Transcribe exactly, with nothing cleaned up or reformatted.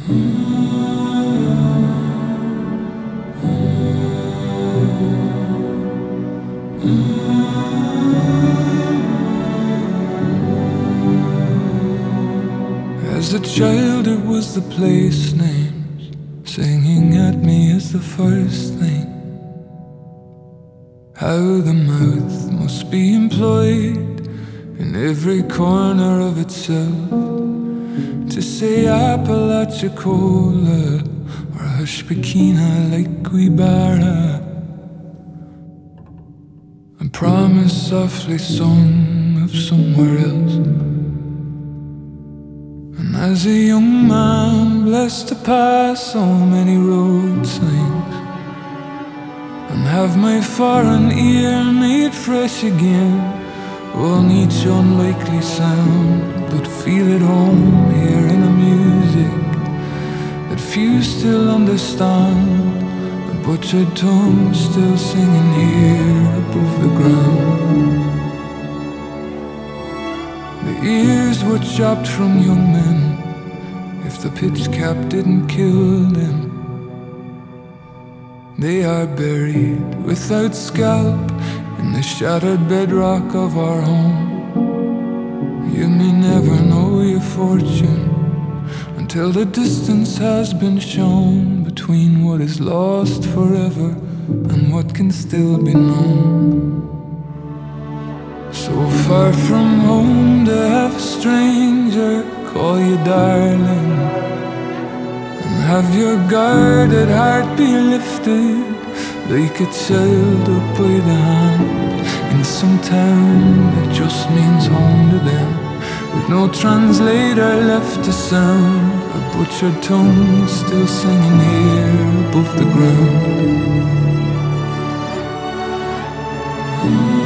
As a child it was the place names singing at me as the first thing. How the mouth must be employed in every corner of itself to say Apalachicola or Hushpekina like Guibara. A promise softly sung of somewhere else. And as a young man blessed to pass so many road signs and have my foreign ear made fresh again on each unlikely sound, but feel at home here in a music that few still understand, a butchered tongue still singing here above the ground. The ears were chopped from young men if the pitch cap didn't kill them. They are buried without scalp in the shattered bedrock of our home. You may never know your fortune until the distance has been shown between what is lost forever and what can still be known. So far from home to have a stranger call you darling, and have your guarded heart be lifted like a child up by the hand in some town that just means home to them, with no translator left to sound, a butchered tongue still singing here above the ground.